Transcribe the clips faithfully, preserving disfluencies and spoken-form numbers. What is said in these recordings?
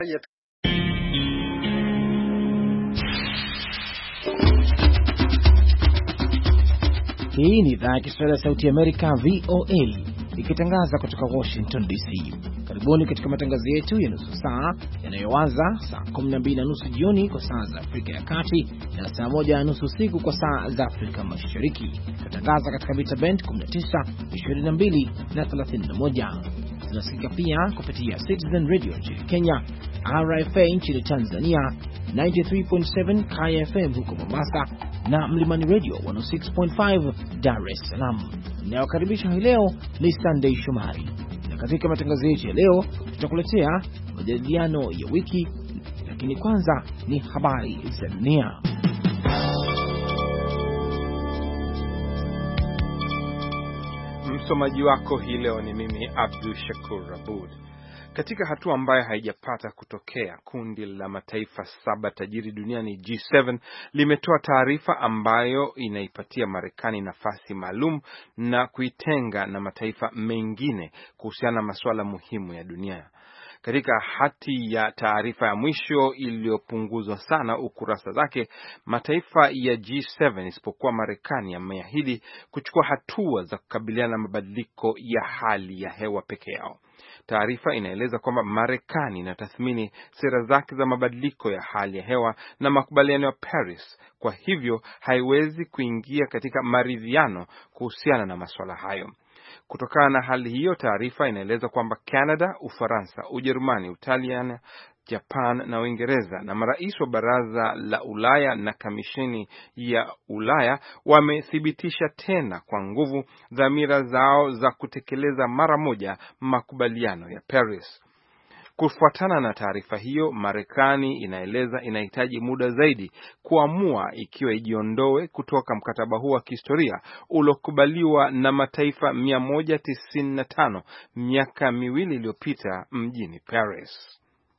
Hii ni idhaa ya Kiswahili ya Sauti ya Amerika V O A ikitangaza kutoka Washington D C. Karibuni katika matangazo yetu ya nusu saa yanayoanza saa kumi na mbili na nusu jioni kwa saa za Afrika ya Kati na saa moja na nusu usiku kwa saa za Afrika Mashariki. Tunatangaza katika mita band kumi na tisa, ishirini na mbili na thelathini na moja. Tunasikika pia kupitia Citizen Radio nchini Kenya, R F A nchini Tanzania, tisini na tatu nukta saba K F M huko Mombasa na Mlimani Radio mia moja sita nukta tano Dar es Salaam. Ninawakaribisha hii leo ni Sunday Shomari. Na katika matangazo yetu ya leo tutakuletea majadiliano ya wiki, lakini kwanza ni habari za dunia. Msomaji wako hii leo ni mimi Abdul Shakur Abud. Katika hatua ambayo haijapata kutokea, kundi la mataifa saba tajiri duniani G saba limetoa taarifa ambayo inaipatia Marekani nafasi maalum na kuitenga na mataifa mengine kuhusiana na masuala muhimu ya dunia. Katika hati ya taarifa ya mwisho iliyopunguzwa sana ukurasa zake, mataifa ya G saba isipokuwa Marekani yameahidi kuchukua hatua za kukabiliana na mabadiliko ya hali ya hewa peke yao. Taarifa inaeleza kwamba Marekani inatathmini sera zake za mabadiliko ya hali ya hewa na makubaliano ya Paris, kwa hivyo haiwezi kuingia katika maridhiano kuhusiana na masuala hayo. Kutokana na hali hiyo, taarifa inaeleza kwamba Canada, Ufaransa, Ujerumani, Utaliana, Japan na Uingereza na marais wa Baraza la Ulaya na Kamisheni ya Ulaya wamethibitisha tena kwa nguvu dhamira zao za kutekeleza mara moja makubaliano ya Paris. Kufuatana na taarifa hiyo, Marekani inaeleza inahitaji muda zaidi kuamua ikiwa ijiondoe kutoka mkataba huu wa kihistoria uliokubaliwa na mataifa mia moja tisini na tano miaka miwili iliyopita mjini Paris.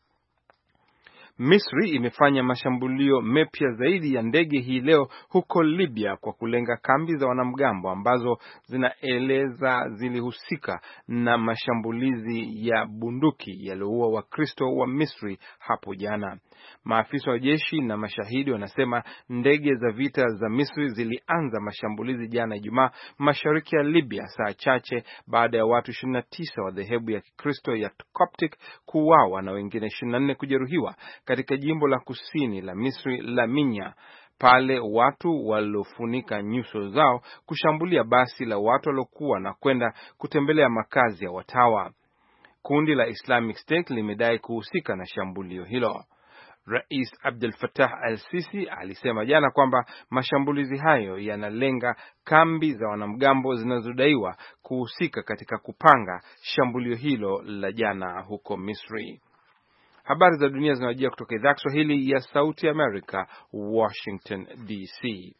Misri imefanya mashambulio mapya zaidi ya ndege hii leo huko Libya kwa kulenga kambi za wanamgambo ambazo zinaeleza zilihusika na mashambulizi ya bunduki yaliyoua Wakristo wa Misri hapo jana. Maafisa wa jeshi na mashahidi wanasema ndege za vita za Misri zilianza mashambulizi jana Ijumaa mashariki ya Libya, saa chache baada ya watu ishirini na tisa wa dhehebu ya Kikristo ya Coptic kuuawa na wengine ishirini na nne kujeruhiwa katika jimbo la kusini la Misri la Minya, pale watu waliofunika nyuso zao kushambulia basi la watu waliokuwa na kwenda kutembelea makazi ya watawa. Kundi la Islamic State limedai kuhusika na shambulio hilo. Rais Abdel Fattah al-Sisi alisema jana kwamba mashambulizi hayo yanalenga kambi za wanamgambo zinazodaiwa kuhusika katika kupanga shambulio hilo la jana huko Misri. Habari za dunia zinawajia kutoka idhaa ya Kiswahili ya Sauti Amerika, Washington D C.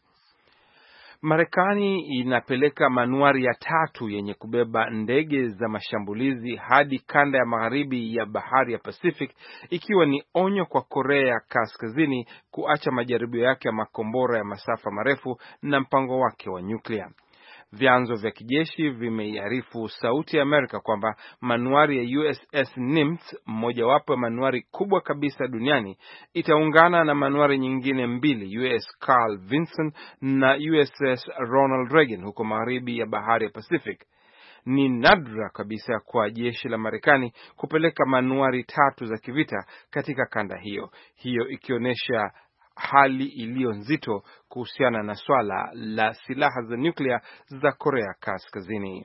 Marekani inapeleka manuari ya tatu yenye kubeba ndege za mashambulizi hadi kanda ya magharibi ya bahari ya Pacific, ikiwa ni onyo kwa Korea ya Kaskazini kuacha majaribio yake ya makombora ya masafa marefu na mpango wake wa nyuklia. Vyanzo vya kijeshi vimeiarifu Sauti ya Amerika kwamba manuari ya U S S Nimitz, mmojawapo ya manuari kubwa kabisa duniani, itaungana na manuari nyingine mbili, U S Carl Vinson na U S S Ronald Reagan huko magharibi ya bahari ya Pacific. Ni nadra kabisa kwa jeshi la Marekani kupeleka manuari tatu za kivita katika kanda hiyo, hiyo ikionyesha hali iliyo nzito kuhusiana na swala la silaha za nyuklia za Korea Kaskazini.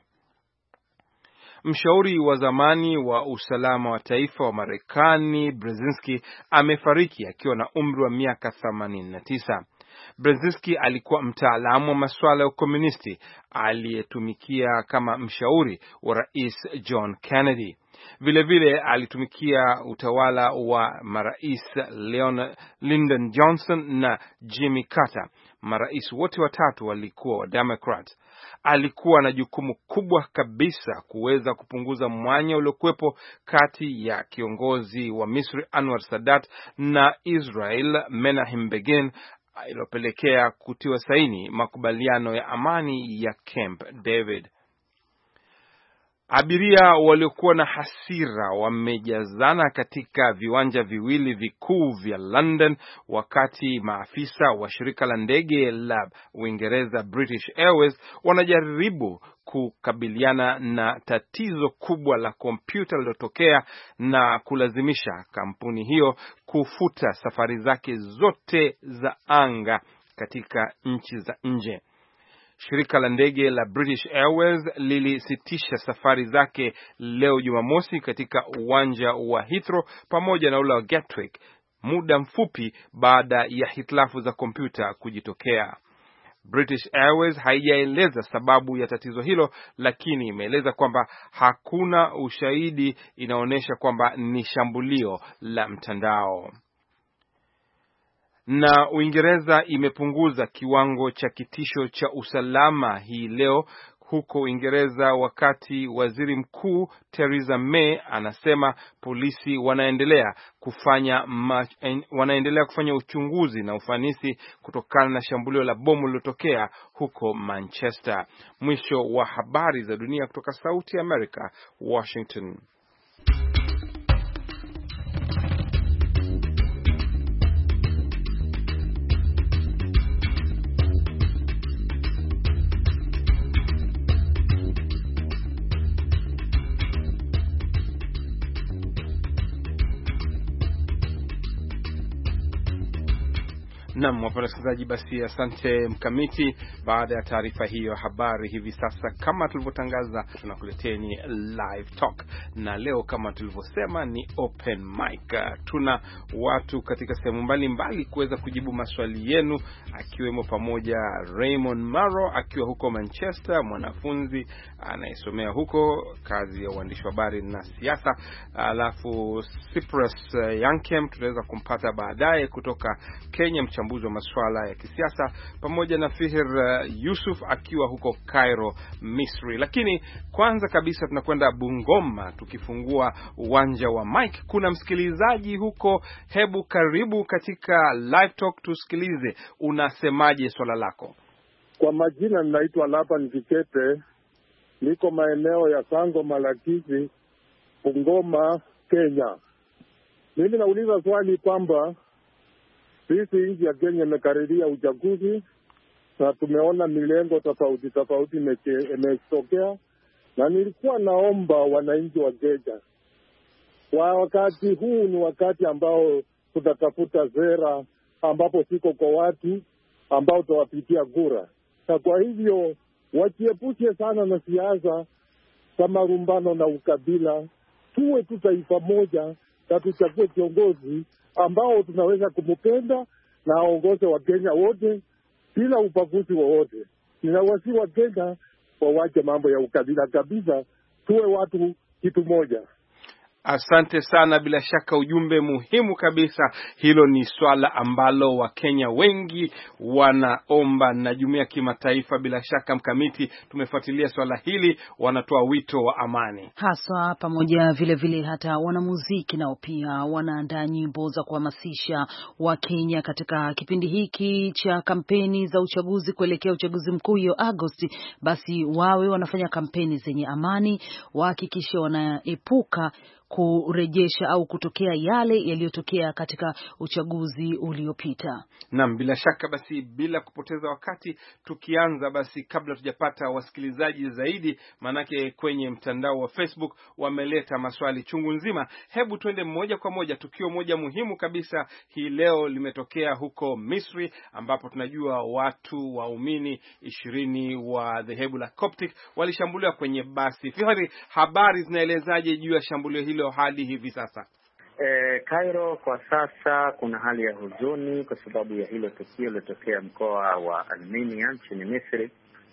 Mshauri wa zamani wa usalama wa taifa wa Marekani Brzezinski amefariki akiwa na umri wa miaka themanini na tisa. Brzezinski alikuwa mtaalamu wa masuala ya ukomunisti aliyetumikia kama mshauri wa Rais John Kennedy. Vile vile alitumikia utawala wa marais Leon Lyndon Johnson na Jimmy Carter. Marais wote watatu walikuwa wa Democrat. Alikuwa na jukumu kubwa kabisa kuweza kupunguza mwanya uliokuwepo kati ya kiongozi wa Misri Anwar Sadat na Israel Menachem Begin, iliyopelekea kutiwa saini makubaliano ya amani ya Camp David. Abiria waliokuwa na hasira wamejazana katika viwanja viwili vikuu vya London wakati maafisa wa shirika la ndege la Uingereza British Airways wanajaribu kukabiliana na tatizo kubwa la kompyuta lililotokea na kulazimisha kampuni hiyo kufuta safari zake zote za anga katika nchi za nje. Shirika la ndege la British Airways lilisitisha safari zake leo Jumamosi katika uwanja wa Heathrow pamoja na ule wa Gatwick muda mfupi baada ya hitilafu za kompyuta kujitokea. British Airways haijaeleza sababu ya tatizo hilo, lakini imeeleza kwamba hakuna ushahidi inaonyesha kwamba ni shambulio la mtandao. Na Uingereza imepunguza kiwango cha kitisho cha usalama hii leo huko Uingereza, wakati waziri mkuu Theresa May anasema polisi wanaendelea kufanya ma, wanaendelea kufanya uchunguzi na ufanisi kutokana na shambulio la bomu lililotokea huko Manchester. Mwisho wa habari za dunia kutoka Sauti ya Amerika, Washington. Naam, wapenda wasikilizaji, basi asante Mkamiti. Baada ya taarifa hiyo habari, hivi sasa kama tulivyotangaza tunakuleteni live talk, na leo kama tulivyosema ni open mic. Tuna watu katika sehemu mbalimbali kuweza kujibu maswali yenu, akiwemo pamoja Raymond Maro akiwa huko Manchester, mwanafunzi anayesomea huko kazi ya uandishi wa habari na siasa. Alafu Cyprus Yankem tutaweza kumpata baadaye kutoka Kenya, mchambuzi wa masuala ya kisiasa, pamoja na Fihir uh, Yusuf akiwa huko Cairo, Misri. Lakini kwanza kabisa tunakwenda Bungoma tukifungua uwanja wa Mike. Kuna msikilizaji huko, hebu karibu katika live talk, tusikilize unasemaje swala lako. Kwa majina ninaitwa Laban Vikete, niko maeneo ya Sango Malakizi, Bungoma, Kenya. Mimi nauliza swali kwamba sisi nchi ya Kenya imekaribia uchaguzi na tumeona milengo tofauti tofauti imetokea, na nilikuwa naomba wananchi wa Kenya, kwa wakati huu ni wakati ambao tutatafuta sera ambapo siko kwa watu ambao tawapitia kura, na kwa hivyo wajiepushe sana na siasa kama rumbano na ukabila. Tuwe tu taifa moja na tuchague kiongozi ambao tunaweza kumpenda na aongoze wa Kenya wote bila ubaguzi wowote. Ninawasi wa Kenya wawache mambo ya ukabila kabisa, tuwe watu kitu moja. Asante sana, bila shaka ujumbe muhimu kabisa. Hilo ni swala ambalo Wakenya wengi wanaomba na jumuiya ya kimataifa. Bila shaka Mkamiti, tumefuatilia swala hili, wanatoa wito wa amani haswa, pamoja vile vile hata wanamuziki nao pia wanaandaa nyimbo za kuhamasisha Wakenya katika kipindi hiki cha kampeni za uchaguzi kuelekea uchaguzi mkuu hiyo Agosti. Basi wawe wanafanya kampeni zenye amani, wahakikishe wanaepuka kurejesha au kutokea yale yaliyotokea katika uchaguzi uliopita. Naam, bila shaka basi, bila kupoteza wakati tukianza basi, kabla tujapata wasikilizaji zaidi, manake kwenye mtandao wa Facebook wameleta maswali chungu nzima, hebu twende moja kwa moja. Tukio moja muhimu kabisa hii leo limetokea huko Misri, ambapo tunajua watu waumini ishirini wa dhehebu la Coptic walishambuliwa kwenye basi. Fihari, habari zinaelezaje juu ya shambulio hilo hadi hivi sasa? Eh, Cairo kwa sasa kuna hali ya huzuni kwa sababu ya hilo tukio lilotokea mkoa wa Alminia nchini Misri,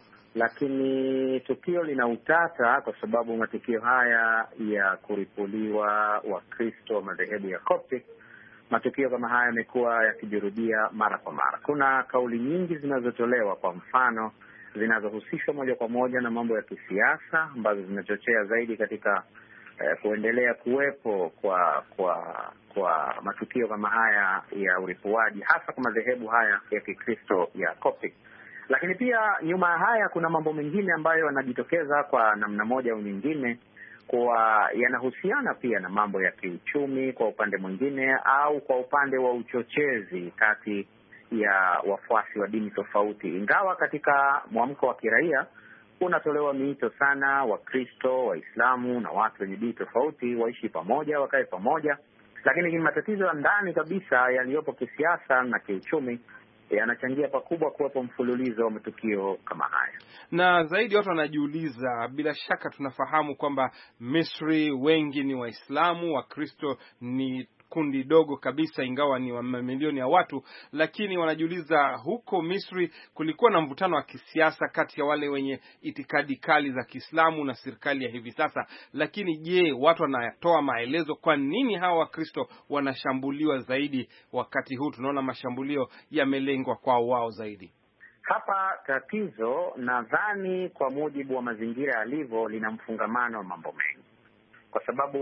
lakini tukio lina utata kwa sababu matukio haya ya kuripuliwa Wakristo madhehebu ya Coptic, matukio kama haya yamekuwa yakijirudia mara kwa mara. Kuna kauli nyingi zinazotolewa, kwa mfano zinazohusishwa moja kwa moja na mambo ya kisiasa ambazo zinachochea zaidi katika Eh, kuendelea kuwepo kwa kwa kwa matukio kama haya ya uripuaji, hasa kwa madhehebu haya ya Kikristo ya Coptic. Lakini pia nyuma ya haya kuna mambo mengine ambayo yanajitokeza kwa namna moja au nyingine, kwa yanahusiana pia na mambo ya kiuchumi kwa upande mwingine, au kwa upande wa uchochezi kati ya wafuasi wa dini tofauti. Ingawa katika mwamko wa kiraia unatolewa miito sana Wakristo, Waislamu na watu wenye dini tofauti waishi pamoja, wakae pamoja, lakini matatizo ya ndani kabisa yaliyopo kisiasa na kiuchumi yanachangia pakubwa kuwepo mfululizo wa matukio kama haya. Na zaidi watu wanajiuliza, bila shaka tunafahamu kwamba Misri wengi ni Waislamu, Wakristo ni kundi dogo kabisa, ingawa ni mamilioni ya watu, lakini wanajiuliza huko Misri kulikuwa na mvutano wa kisiasa kati ya wale wenye itikadi kali za Kiislamu na serikali ya hivi sasa. Lakini je, watu wanatoa maelezo kwa nini hawa Wakristo wanashambuliwa zaidi wakati huu tunaona mashambulio yamelengwa kwa wao zaidi? Hapa tatizo nadhani kwa mujibu wa mazingira yalivyo lina mfungamano wa mambo mengi, kwa sababu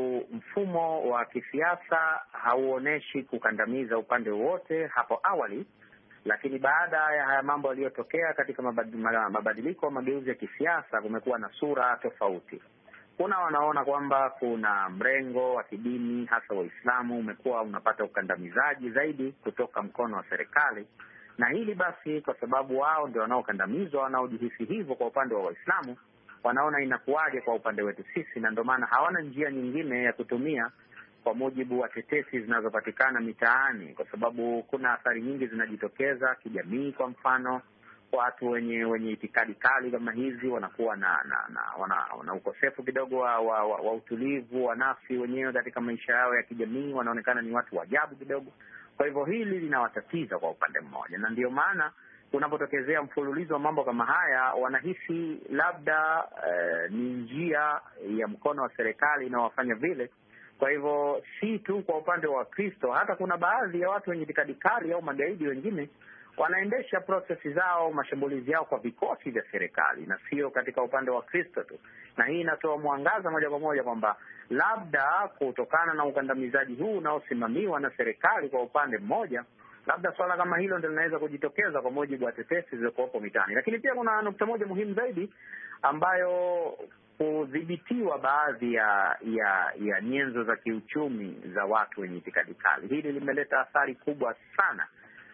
mfumo wa kisiasa hauoneshi kukandamiza upande wote hapo awali, lakini baada ya haya mambo yaliyotokea katika mabadiliko au mageuzi ya kisiasa kumekuwa na sura tofauti. Kuna wanaona kwamba kuna mrengo wa kidini hasa Waislamu umekuwa unapata ukandamizaji zaidi kutoka mkono wa serikali, na hili basi kwa sababu wao ndio wanaokandamizwa, wanaojihisi hivyo kwa upande wa Waislamu, wanaona inakuwaje kwa upande wetu sisi, na ndio maana hawana njia nyingine ya kutumia kwa mujibu wa tetesi zinazopatikana mitaani, kwa sababu kuna athari nyingi zinajitokeza kijamii. Kwa mfano, watu wenye wenye itikadi kali kama hizi wanakuwa na na, na wana, wana ukosefu kidogo wa, wa, wa, wa utulivu wa nafsi wenyewe katika maisha yao ya kijamii, wanaonekana ni watu wa ajabu kidogo. Kwa hivyo hili linawatatiza kwa upande mmoja, na ndio maana unapotokezea mfululizo wa mambo kama haya wanahisi labda eh, ni njia ya mkono wa serikali inawafanya vile. Kwa hivyo si tu kwa upande wa Kristo, hata kuna baadhi ya watu wenye itikadi kali au magaidi wengine wanaendesha prosesi zao, mashambulizi yao kwa vikosi vya serikali na sio katika upande wa Kristo tu. Na hii inatoa mwangaza moja kwa moja kwamba labda kutokana na ukandamizaji huu unaosimamiwa na serikali kwa upande mmoja, labda swala kama hilo ndio linaweza kujitokeza kwa mujibu wa tetesi zilizokuwepo mitaani. Lakini pia kuna nukta moja muhimu zaidi ambayo kudhibitiwa baadhi ya ya ya nyenzo za kiuchumi za watu wenye itikadi kali. Hili limeleta athari kubwa sana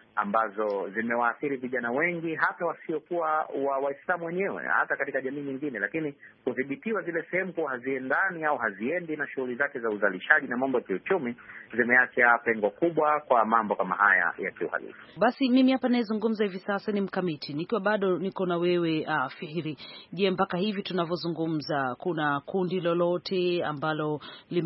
ambazo zimewaathiri vijana wengi, hata wasiokuwa wa Waislamu wenyewe, hata katika jamii nyingine. Lakini kudhibitiwa zile sehemu kwa haziendani au haziendi na shughuli zake za uzalishaji na mambo ya kiuchumi, zimeacha pengo kubwa kwa mambo kama haya ya kiuhalifu. Basi mimi hapa naizungumza hivi sasa ni Mkamiti, nikiwa bado niko na wewe uh, Fihiri. Je, mpaka hivi tunavyozungumza kuna kundi lolote ambalo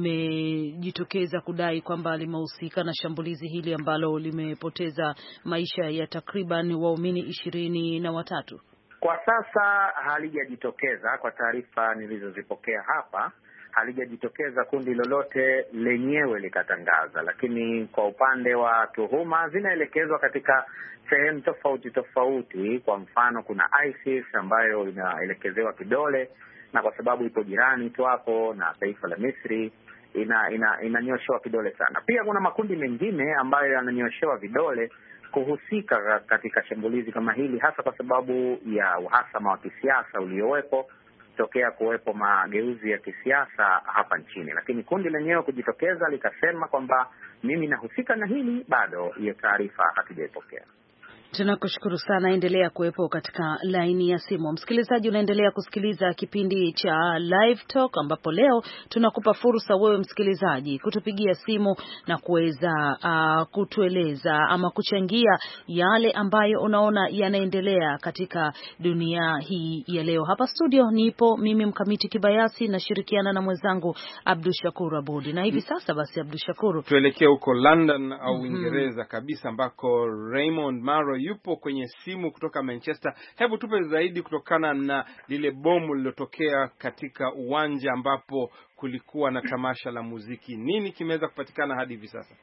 limejitokeza kudai kwamba limehusika na shambulizi hili ambalo limepoteza maisha ya takriban waumini ishirini na watatu? Kwa sasa halijajitokeza, kwa taarifa nilizozipokea hapa halijajitokeza kundi lolote lenyewe likatangaza, lakini kwa upande wa tuhuma zinaelekezwa katika sehemu tofauti tofauti. Kwa mfano, kuna ISIS ambayo inaelekezewa kidole, na kwa sababu ipo jirani tu hapo na taifa la Misri ina ina inanyoshewa kidole sana. Pia kuna makundi mengine ambayo yananyoshewa vidole kuhusika katika shambulizi kama hili, hasa kwa sababu ya uhasama wa kisiasa uliowepo tokea kuwepo mageuzi ya kisiasa hapa nchini. Lakini kundi lenyewe kujitokeza likasema kwamba mimi nahusika na hili, bado hiyo taarifa hatujaipokea. Tunakushukuru sana, endelea kuwepo katika laini ya simu. Msikilizaji, unaendelea kusikiliza kipindi cha Live Talk, ambapo leo tunakupa fursa wewe msikilizaji kutupigia simu na kuweza uh, kutueleza ama kuchangia yale ambayo unaona yanaendelea katika dunia hii ya leo. Hapa studio nipo mimi Mkamiti Kibayasi na shirikiana na mwenzangu Abdushakur Abudi. Na hivi sasa basi Abdushakur, tuelekea huko London au Uingereza mm -hmm. kabisa ambako Raymond Maro yupo kwenye simu kutoka Manchester. Hebu tupe zaidi kutokana na lile bomu lililotokea katika uwanja ambapo kulikuwa na tamasha la muziki. Nini kimeweza kupatikana hadi hivi sasa?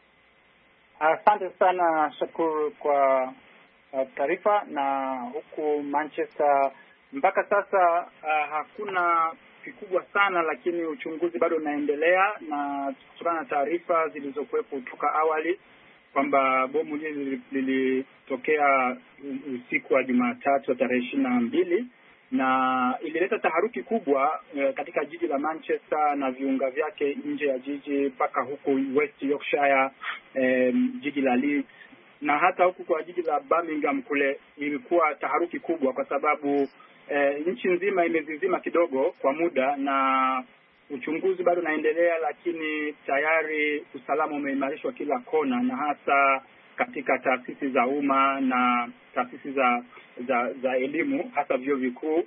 Asante sana Shukuru kwa uh, taarifa. Na huku Manchester mpaka sasa uh, hakuna kikubwa sana, lakini uchunguzi bado unaendelea, na kutokana na taarifa zilizokuwepo kutoka awali kwamba bomu hili lilitokea usiku wa Jumatatu tarehe ishirini na mbili na ilileta taharuki kubwa e, katika jiji la Manchester na viunga vyake nje ya jiji mpaka huku West Yorkshire, e, jiji la Leeds na hata huku kwa jiji la Birmingham kule ilikuwa taharuki kubwa kwa sababu e, nchi nzima imezizima kidogo kwa muda na uchunguzi bado unaendelea, lakini tayari usalama umeimarishwa kila kona na hasa katika taasisi za umma na taasisi za za za elimu hasa vyuo vikuu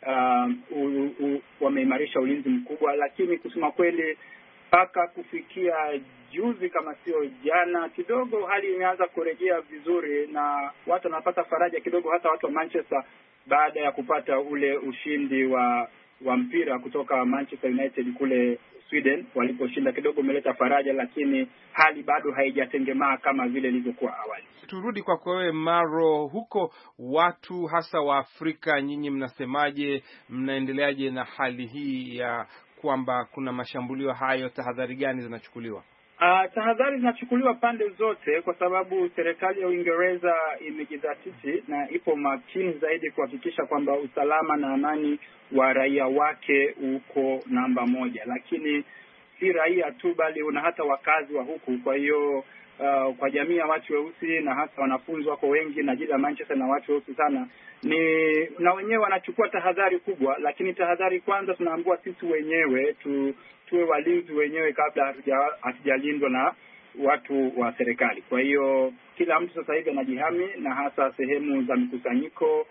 uh, wameimarisha ulinzi mkubwa. Lakini kusema kweli mpaka kufikia juzi kama sio jana kidogo hali imeanza kurejea vizuri na watu wanapata faraja kidogo, hata watu wa Manchester baada ya kupata ule ushindi wa wa mpira kutoka Manchester United kule Sweden waliposhinda kidogo umeleta faraja, lakini hali bado haijatengemaa kama vile ilivyokuwa awali. Turudi kwa wewe Maro, huko watu hasa wa Afrika, nyinyi mnasemaje, mnaendeleaje na hali hii ya kwamba kuna mashambulio hayo? Tahadhari gani zinachukuliwa? Uh, tahadhari zinachukuliwa pande zote kwa sababu serikali ya Uingereza imejidhatiti na ipo makini zaidi kuhakikisha kwamba usalama na amani wa raia wake uko namba moja, lakini si raia tu bali una hata wakazi wa huku. Kwa hiyo uh, kwa jamii ya watu weusi na hasa wanafunzi wako wengi na jiji la Manchester na watu weusi sana, ni na wenyewe wanachukua tahadhari kubwa, lakini tahadhari kwanza tunaambiwa sisi wenyewe tu tuwe walinzi wenyewe kabla hatujalindwa na watu wa serikali. Kwa hiyo kila mtu sasa hivi anajihami na hasa sehemu za mikusanyiko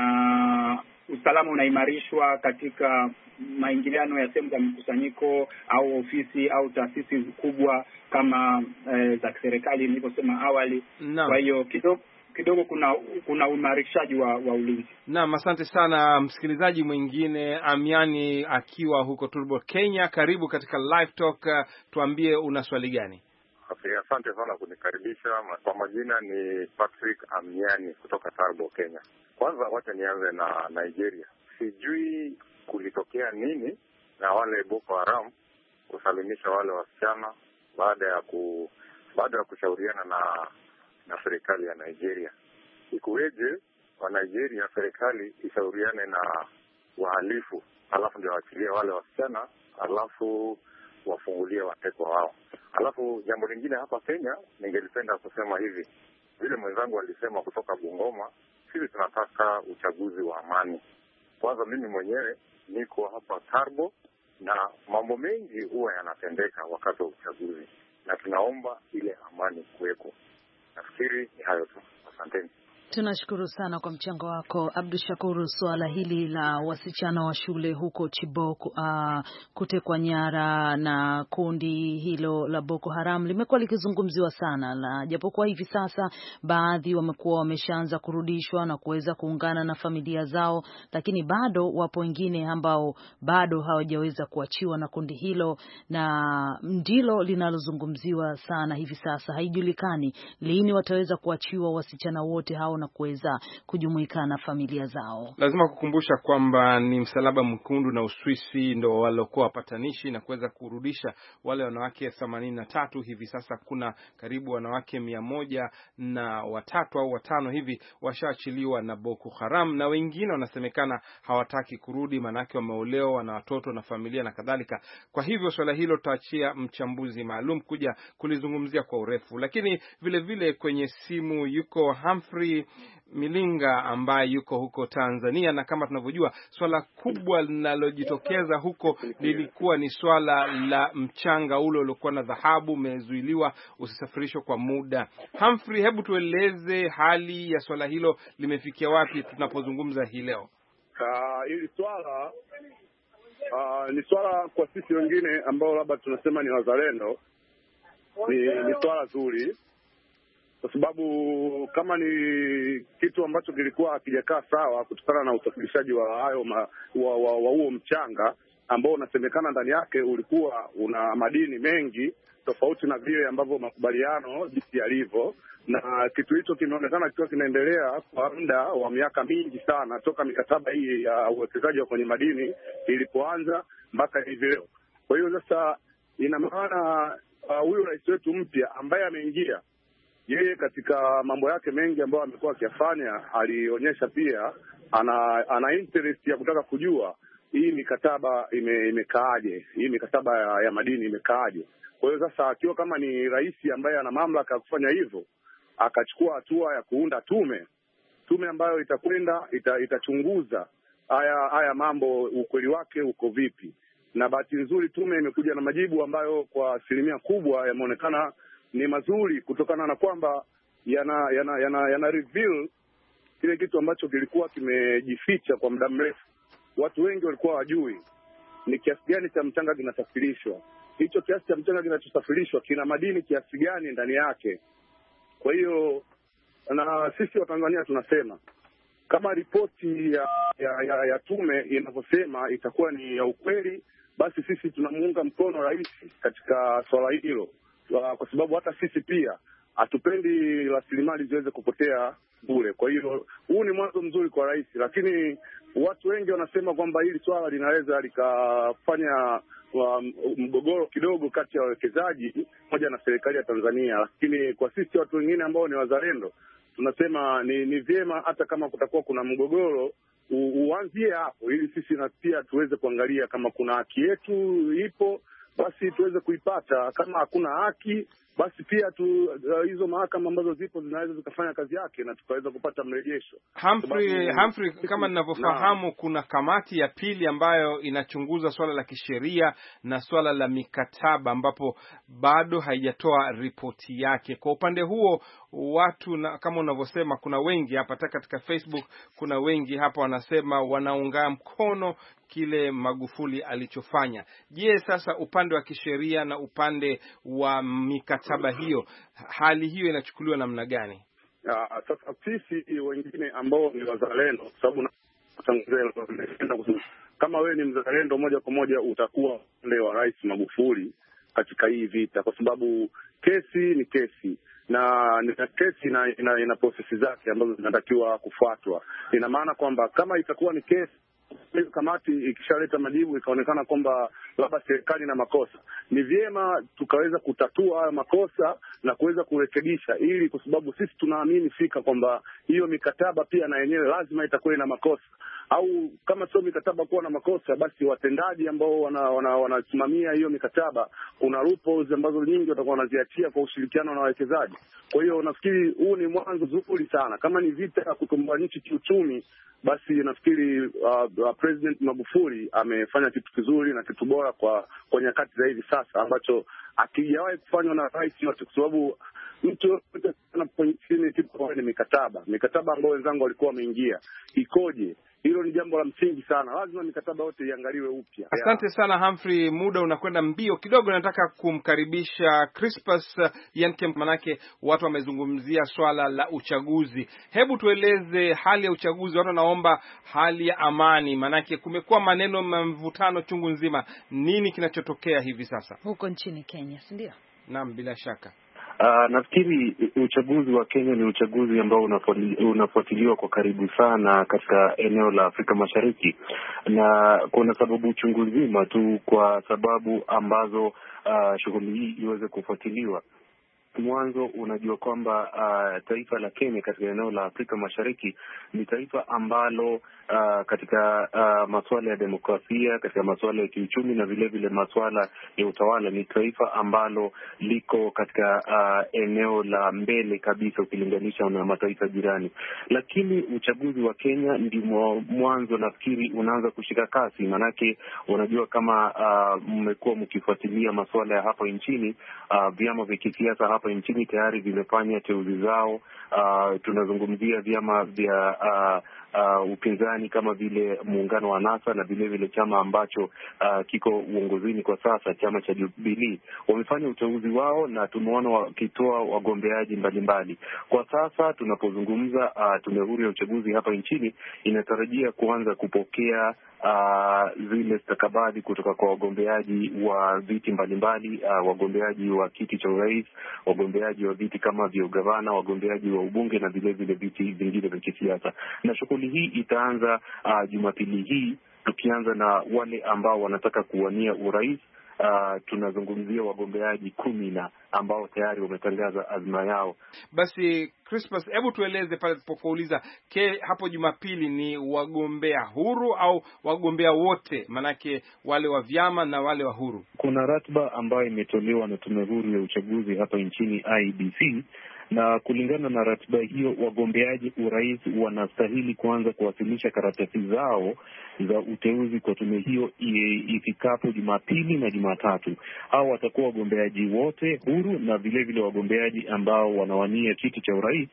na usalama unaimarishwa katika maingiliano ya sehemu za mikusanyiko au ofisi au taasisi kubwa kama e, za serikali nilivyosema awali. No. Kwa hiyo kidogo kidogo kuna kuna uimarishaji wa, wa ulinzi. Naam, asante sana. Msikilizaji mwingine Amiani akiwa huko Turbo, Kenya, karibu katika Live Talk. Tuambie una swali gani? Okay, asante sana kunikaribisha. Kwa majina ni Patrick Amiani kutoka Turbo, Kenya. Kwanza wacha nianze na Nigeria. Sijui kulitokea nini na wale Boko Haram kusalimisha wale wasichana baada ya ku baada ya kushauriana na na serikali ya Nigeria. Ikuweje wa Nigeria serikali ishauriane na wahalifu alafu ndio waachilie wale wasichana alafu wafungulie watekwa wao? Alafu jambo lingine hapa Kenya ningelipenda kusema hivi, vile mwenzangu alisema kutoka Bungoma, sisi tunataka uchaguzi wa amani. Kwanza mimi mwenyewe niko hapa Turbo na mambo mengi huwa yanatendeka wakati wa uchaguzi na tunaomba ile amani kuweko. Nafikiri ni hayo tu. Asanteni. Tunashukuru sana kwa mchango wako Abdushakuru. Swala hili la wasichana wa shule huko Chibok uh, kutekwa nyara na kundi hilo la Boko Haram limekuwa likizungumziwa sana, na japokuwa hivi sasa baadhi wamekuwa wameshaanza kurudishwa na kuweza kuungana na familia zao, lakini bado wapo wengine ambao bado hawajaweza kuachiwa na kundi hilo, na ndilo linalozungumziwa sana hivi sasa. Haijulikani lini wataweza kuachiwa wasichana wote hao na kuweza kujumuika na familia zao. Lazima kukumbusha kwamba ni Msalaba Mwekundu na Uswisi ndio waliokuwa wapatanishi na kuweza kurudisha wale wanawake themanini na tatu. Hivi sasa kuna karibu wanawake mia moja na watatu au watano hivi washaachiliwa na Boko Haram, na wengine wanasemekana hawataki kurudi, manake wameolewa na watoto na familia na kadhalika. Kwa hivyo swala hilo tutaachia mchambuzi maalum kuja kulizungumzia kwa urefu. Lakini vile vile kwenye simu yuko Humphrey Milinga ambaye yuko huko Tanzania, na kama tunavyojua swala kubwa linalojitokeza huko lilikuwa ni swala la mchanga ule uliokuwa na dhahabu umezuiliwa usisafirishwe kwa muda. Humphrey, hebu tueleze hali ya swala hilo limefikia wapi tunapozungumza hii leo? Uh, hili swala uh, ni swala kwa sisi wengine ambao labda tunasema ni wazalendo, ni, ni swala zuri kwa sababu kama ni kitu ambacho kilikuwa hakijakaa sawa kutokana na usafirishaji wa hayo ma, wa, wa, wa huo mchanga ambao unasemekana ndani yake ulikuwa una madini mengi tofauti na vile ambavyo makubaliano jinsi yalivyo, na kitu hicho kimeonekana kikiwa kinaendelea kwa muda wa miaka mingi sana toka mikataba hii ya uwekezaji wa kwenye madini ilipoanza mpaka hivi leo. Kwa hiyo sasa ina maana huyu uh, rais wetu mpya ambaye ameingia, yeye katika mambo yake mengi ambayo amekuwa akiyafanya alionyesha pia ana ana interest ya kutaka kujua hii mikataba ime, imekaaje, hii mikataba ya, ya madini imekaaje. Kwa hiyo sasa akiwa kama ni rais ambaye ana mamlaka ya kufanya hivyo, akachukua hatua ya kuunda tume tume ambayo itakwenda ita, itachunguza haya haya mambo, ukweli wake uko vipi. Na bahati nzuri tume imekuja na majibu ambayo kwa asilimia kubwa yameonekana ni mazuri, kutokana na kwamba yana yana yana, yana reveal kile kitu ambacho kilikuwa kimejificha kwa muda mrefu. Watu wengi walikuwa wajui ni kiasi gani cha mchanga kinasafirishwa. Hicho kiasi cha mchanga kinachosafirishwa kina madini kiasi gani ndani yake. Kwa hiyo na sisi wa Tanzania tunasema kama ripoti ya ya, ya, ya tume inavyosema itakuwa ni ya ukweli, basi sisi tunamuunga mkono rais katika swala hilo, kwa sababu hata sisi pia hatupendi rasilimali ziweze kupotea bure. Kwa hiyo huu ni mwanzo mzuri kwa rais, lakini watu wengi wanasema kwamba hili swala linaweza likafanya mgogoro kidogo kati ya wawekezaji moja na serikali ya Tanzania. Lakini kwa sisi watu wengine ambao ni wazalendo tunasema ni, ni vyema hata kama kutakuwa kuna mgogoro uanzie hapo, ili sisi na pia tuweze kuangalia kama kuna haki yetu ipo, basi tuweze kuipata. Kama hakuna haki, basi pia tu uh, hizo mahakama ambazo zipo zinaweza zikafanya kazi yake na tukaweza kupata mrejesho. Humphrey, Humphrey kama ninavyofahamu na, kuna kamati ya pili ambayo inachunguza swala la kisheria na swala la mikataba ambapo bado haijatoa ripoti yake. Kwa upande huo watu na, kama unavyosema kuna wengi hapa katika Facebook, kuna wengi hapa wanasema wanaunga mkono kile Magufuli alichofanya. Je, sasa upande wa kisheria na upande wa mikataba hiyo, hali hiyo inachukuliwa namna gani? Ya, sasa sisi wengine ambao ni wazalendo, sababu kama wewe ni mzalendo moja kwa moja utakuwa upande wa Rais Magufuli katika hii vita, kwa sababu kesi ni kesi na na kesi ina, ina, ina prosesi zake ambazo zinatakiwa kufuatwa. Ina maana kwamba kama itakuwa ni kesi, kamati ikishaleta majibu ikaonekana kwamba labda serikali na makosa, ni vyema tukaweza kutatua haya makosa na kuweza kurekebisha, ili kwa sababu sisi tunaamini fika kwamba hiyo mikataba pia na yenyewe lazima itakuwa na makosa, au kama sio mikataba kuwa na makosa, basi watendaji ambao wanasimamia wana, wana hiyo mikataba, kuna loopholes ambazo nyingi watakuwa wanaziachia kwa ushirikiano na wawekezaji. Kwa hiyo nafikiri huu ni mwanzo mzuri sana. Kama ni vita ya kukomboa nchi kiuchumi, basi nafikiri uh, uh, President Magufuli amefanya kitu kizuri na kitu bora kwa kwa nyakati za hivi sasa, ambacho akijawahi kufanywa na rais yote, kwa sababu mtu yote anapoingia kitu ni mikataba mikataba ambayo wenzangu walikuwa wameingia ikoje. Hilo ni jambo la msingi sana, lazima mikataba yote iangaliwe upya. Asante sana Humphrey, muda unakwenda mbio kidogo. Nataka kumkaribisha Crispus Yanke, manake watu wamezungumzia swala la uchaguzi. Hebu tueleze hali ya uchaguzi. Watu wanaomba hali ya amani, manake kumekuwa maneno mvutano chungu nzima. Nini kinachotokea hivi sasa huko nchini Kenya, si ndio? Naam, bila shaka. Uh, nafikiri uchaguzi wa Kenya ni uchaguzi ambao unafuatiliwa kwa karibu sana katika eneo la Afrika Mashariki, na kuna sababu chungu nzima tu kwa sababu ambazo uh, shughuli hii iweze kufuatiliwa. Mwanzo, unajua kwamba uh, taifa la Kenya katika eneo la Afrika Mashariki ni taifa ambalo uh, katika uh, masuala ya demokrasia, katika masuala ya kiuchumi na vile vile masuala ya utawala ni taifa ambalo liko katika uh, eneo la mbele kabisa ukilinganisha na mataifa jirani. Lakini uchaguzi wa Kenya ndio mwanzo nafikiri unaanza kushika kasi, manake unajua kama uh, mmekuwa mkifuatilia masuala ya hapa nchini, uh, vyama vya kisiasa hapa nchini tayari vimefanya teuzi zao. Uh, tunazungumzia vyama vya uh, uh, upinzani kama vile muungano wa NASA na vile vile chama ambacho uh, kiko uongozini kwa sasa, chama cha Jubilee. Wamefanya uteuzi wao na tumeona wakitoa wagombeaji mbalimbali. Kwa sasa tunapozungumza, uh, tume huru ya uchaguzi hapa nchini inatarajia kuanza kupokea Uh, zile stakabadhi kutoka kwa wagombeaji wa viti mbalimbali, uh, wagombeaji wa kiti cha urais, wagombeaji wa viti kama vya ugavana, wagombeaji wa ubunge na vile vile viti vingine vya kisiasa. Na shughuli hii itaanza uh, Jumapili hii, tukianza na wale ambao wanataka kuwania urais uh, tunazungumzia wagombeaji kumi na ambao tayari wametangaza azma yao. Basi Crispus, hebu tueleze pale tulipouliza ke hapo Jumapili ni wagombea huru au wagombea wote, manake wale wa vyama na wale wa huru? Kuna ratiba ambayo imetolewa na tume huru ya uchaguzi hapa nchini I B C, na kulingana na ratiba hiyo wagombeaji urais wanastahili kuanza kuwasilisha karatasi zao za uteuzi kwa tume hiyo ifikapo Jumapili na Jumatatu. Hao watakuwa wagombeaji wote huru na vile vile wagombeaji ambao wanawania kiti cha urais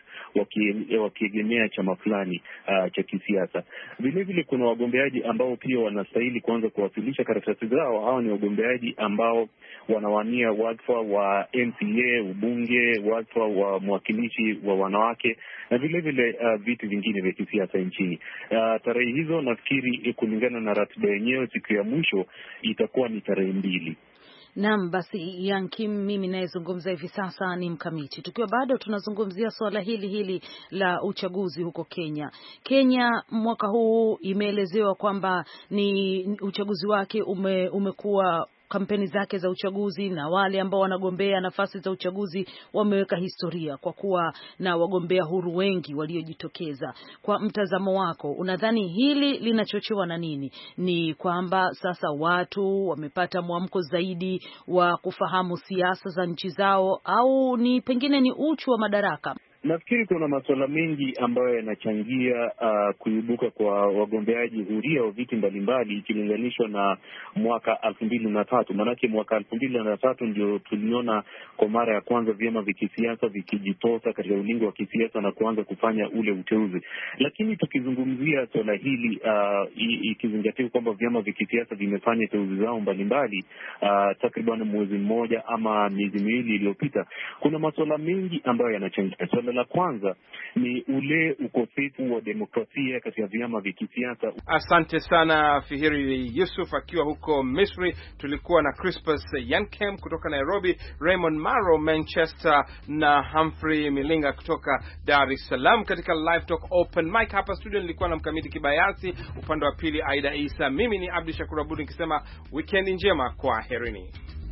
wakiegemea chama fulani uh, cha kisiasa. Vile vile kuna wagombeaji ambao pia wanastahili kuanza kuwasilisha karatasi zao. Hao ni wagombeaji ambao wanawania wadhifa wa M C A, ubunge, wadhifa wa mwakilishi wa wanawake na vile vile uh, vitu vingine vya kisiasa nchini. Uh, tarehe hizo nafikiri kulingana na ratiba yenyewe siku ya mwisho itakuwa ni tarehe mbili. Naam, basi Yankim, mimi nayezungumza hivi sasa ni Mkamiti. Tukiwa bado tunazungumzia swala hili hili la uchaguzi huko Kenya. Kenya mwaka huu imeelezewa kwamba ni uchaguzi wake ume, umekuwa kampeni zake za uchaguzi na wale ambao wanagombea nafasi za uchaguzi wameweka historia kwa kuwa na wagombea huru wengi waliojitokeza. Kwa mtazamo wako, unadhani hili linachochewa na nini? Ni kwamba sasa watu wamepata mwamko zaidi wa kufahamu siasa za nchi zao, au ni pengine ni uchu wa madaraka? Nafikiri kuna masuala mengi ambayo yanachangia uh, kuibuka kwa wagombeaji huria wa viti mbalimbali ikilinganishwa na mwaka elfu mbili na tatu. Maanake mwaka elfu mbili na tatu ndio tuliona kwa mara ya kwanza vyama vya kisiasa vikijitosa katika ulingo wa kisiasa na kuanza kufanya ule uteuzi. Lakini tukizungumzia swala hili uh, ikizingatia kwamba vyama vya kisiasa vimefanya teuzi zao mbalimbali uh, takriban mwezi mmoja ama miezi miwili iliyopita, kuna masuala mengi ambayo yanachangia. Swala la kwanza ni ule ukosefu wa demokrasia katika vyama vya kisiasa. Asante sana Fihiri Yusuf akiwa huko Misri. Tulikuwa na Crispus Yankem kutoka Nairobi, Raymond Maro Manchester na Humphrey Milinga kutoka Dar es Salaam katika Live Talk Open Mic. Hapa studio nilikuwa na Mkamiti Kibayasi, upande wa pili Aida Isa. Mimi ni Abdi Shakur Abud nikisema weekend njema, kwa herini.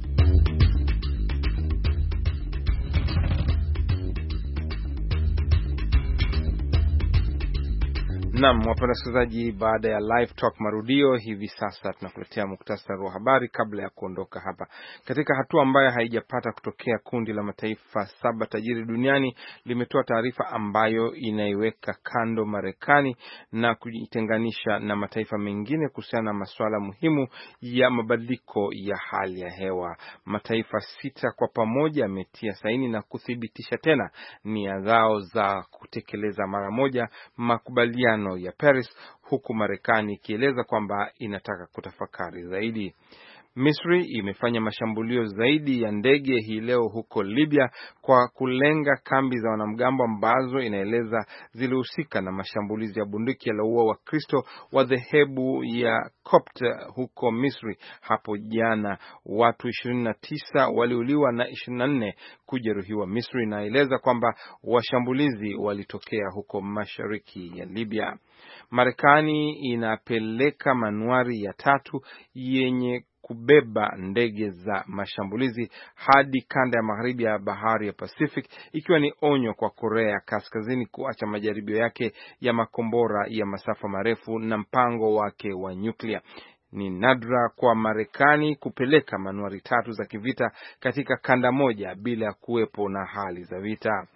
Naam, wapenda wasikilizaji, baada ya Live Talk marudio hivi sasa tunakuletea muktasari wa habari kabla ya kuondoka hapa. Katika hatua ambayo haijapata kutokea, kundi la mataifa saba tajiri duniani limetoa taarifa ambayo inaiweka kando Marekani na kujitenganisha na mataifa mengine kuhusiana na masuala muhimu ya mabadiliko ya hali ya hewa. Mataifa sita kwa pamoja yametia saini na kuthibitisha tena nia zao za kutekeleza mara moja makubaliano ya Paris, huku Marekani ikieleza kwamba inataka kutafakari zaidi. Misri imefanya mashambulio zaidi ya ndege hii leo huko Libya kwa kulenga kambi za wanamgambo ambazo inaeleza zilihusika na mashambulizi ya bunduki yaliyoua Wakristo wa dhehebu ya Copt huko Misri hapo jana. Watu ishirini na tisa waliuliwa na ishirini na nne kujeruhiwa. Misri inaeleza kwamba washambulizi walitokea huko mashariki ya Libya. Marekani inapeleka manuari ya tatu yenye kubeba ndege za mashambulizi hadi kanda ya magharibi ya bahari ya Pacific, ikiwa ni onyo kwa Korea ya Kaskazini kuacha majaribio yake ya makombora ya masafa marefu na mpango wake wa nyuklia. Ni nadra kwa Marekani kupeleka manuari tatu za kivita katika kanda moja bila kuwepo na hali za vita.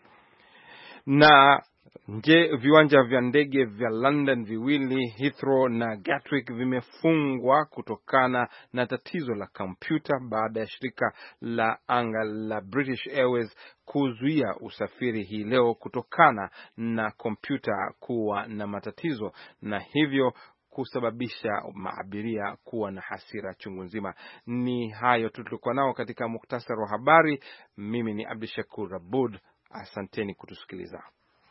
Na nje viwanja vya ndege vya London viwili, Heathrow na Gatwick, vimefungwa kutokana na tatizo la kompyuta baada ya shirika la anga la British Airways kuzuia usafiri hii leo kutokana na kompyuta kuwa na matatizo, na hivyo kusababisha maabiria kuwa na hasira chungu nzima. Ni hayo tu tulikuwa nao katika muktasari wa habari. Mimi ni Abdi Shakur Abud, asanteni kutusikiliza.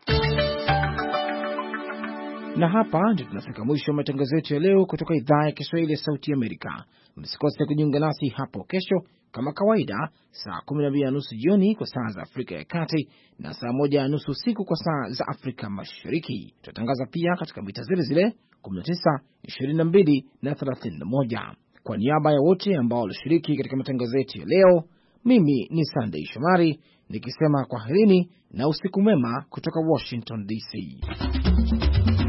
Na hapa ndio tunafika mwisho wa matangazo yetu ya leo kutoka idhaa ya Kiswahili ya Sauti Amerika. Msikose kujiunga nasi hapo kesho kama kawaida saa kumi na mbili na nusu jioni kwa saa za Afrika ya Kati na saa moja na nusu usiku kwa saa za Afrika Mashariki. Tutatangaza pia katika mita zile zile kumi na tisa, ishirini na mbili na thelathini na moja. Kwa niaba ya wote ambao walishiriki katika matangazo yetu ya leo, mimi ni Sunday Shomari nikisema kwaherini na usiku mwema kutoka Washington D C.